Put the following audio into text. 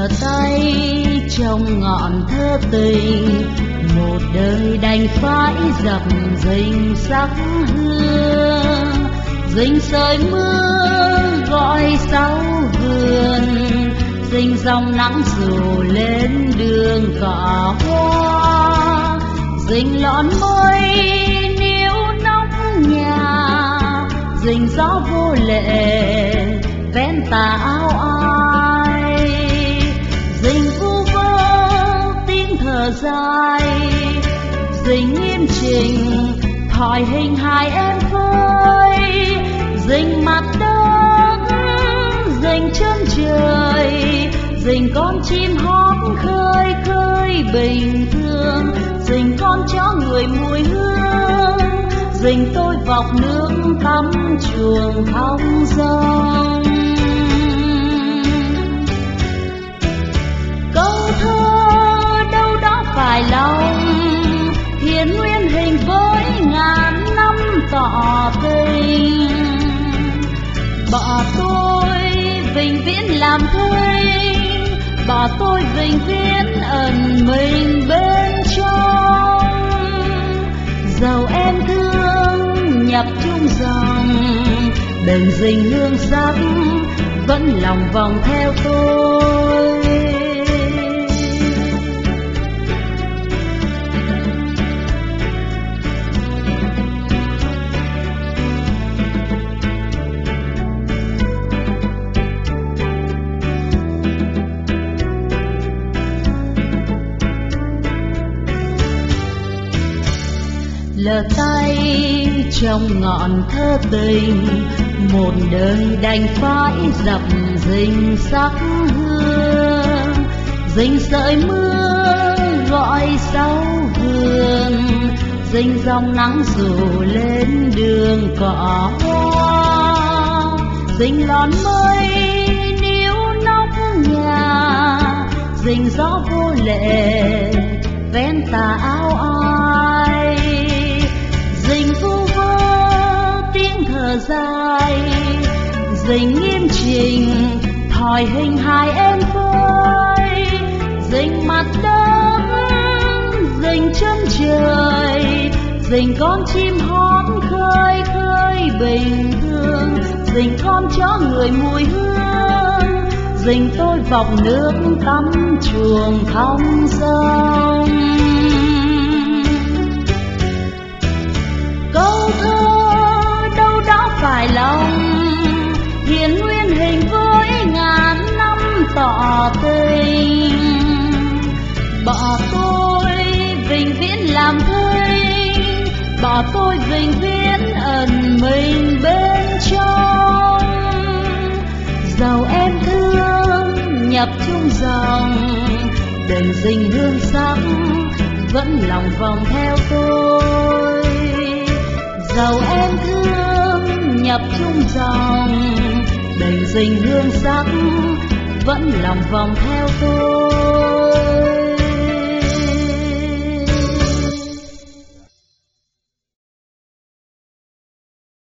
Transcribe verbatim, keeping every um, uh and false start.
lờ tay trong ngọn thơ tình, một đời đành phải dập dình sắc hương, dình sợi mưa gọi sáu vườn, dình dòng nắng rủ lên đường cỏ hoa, dình lọn môi níu nóc nhà, dình gió vô lệ vén tà áo ai, dình vu vơ tiếng thở dài, dình nghiêm chỉnh thỏi hình hài em vơi, dình mặt đất dình chân trời, dình con chim hót khơi khơi bình thường, dình con chó người mùi hương, dình tôi vọc nước tắm chuồng thong dong. Câu thơ đâu đó phải lòng, hiền nguyên hình với ngàn năm tỏ tình, bỏ tôi vĩnh viễn làm thinh, bỏ tôi vĩnh viễn ẩn mình bên trong. Dầu em thương nhập chung dòng, đừng dình hương sắc vẫn lòng vòng theo tôi. Lờ tay trong ngọn thơ tình, một đời đành phải dập dình sắc hương, dình sợi mưa gọi sáu vườn, dình dòng nắng rủ lên đường cỏ hoa, dình lọn mây níu nóc nhà, dình gió vô lệ vén tà áo ai, dình vu vơ tiếng thở dài, dình nghiêm chỉnh thỏi hình hài em vơi, dình mặt đất dình chân trời, dình con chim hót khơi khơi bình thường, dình con chó người mùi hương, dình tôi vọc nước tắm chuồng thong dong. Câu thơ đâu đó phải lòng, hiền nguyên hình với ngàn năm tỏ tình, bỏ tôi vĩnh viễn làm thinh, bỏ tôi vĩnh viễn ẩn mình bên trong. Dầu em thương nhập chung dòng, đừng dình hương sắc vẫn lòng vòng theo tôi. Dầu em thương nhập chung dòng, đành dình hương sắc vẫn lòng vòng theo tôi.